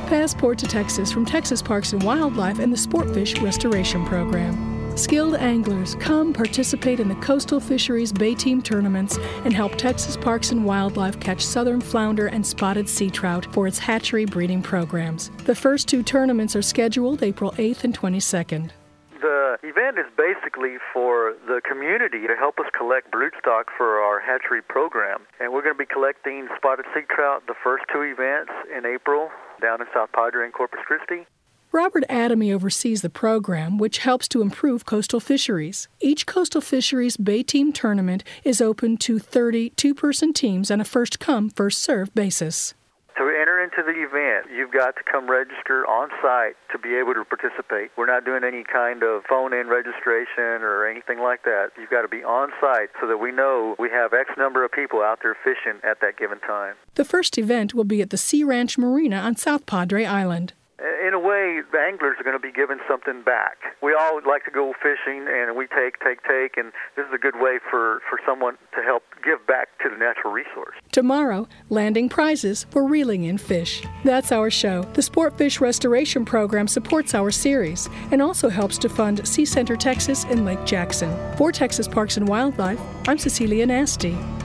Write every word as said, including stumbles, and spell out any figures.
Passport to Texas from Texas Parks and Wildlife and the Sportfish Restoration Program. Skilled anglers, come participate in the Coastal Fisheries Bay Team tournaments and help Texas Parks and Wildlife catch southern flounder and spotted sea trout for its hatchery breeding programs. The first two tournaments are scheduled April eighth and twenty-second. The event is basically for the community to help us collect broodstock for our hatchery program. And we're going to be collecting spotted sea trout the first two events in April down in South Padre and Corpus Christi. Robert Adamy oversees the program, which helps to improve coastal fisheries. Each Coastal Fisheries Bay Team tournament is open to thirty two-person teams on a first-come, first-served basis. To enter into the event, you've got to come register on site to be able to participate. We're not doing any kind of phone-in registration or anything like that. You've got to be on site so that we know we have X number of people out there fishing at that given time. The first event will be at the Sea Ranch Marina on South Padre Island. In a way, the anglers are going to be given something back. We all like to go fishing, and we take, take, take, and this is a good way for, for someone to help give back to the natural resource. Tomorrow, landing prizes for reeling in fish. That's our show. The Sportfish Restoration Program supports our series and also helps to fund Sea Center Texas and Lake Jackson. For Texas Parks and Wildlife, I'm Cecilia Nasty.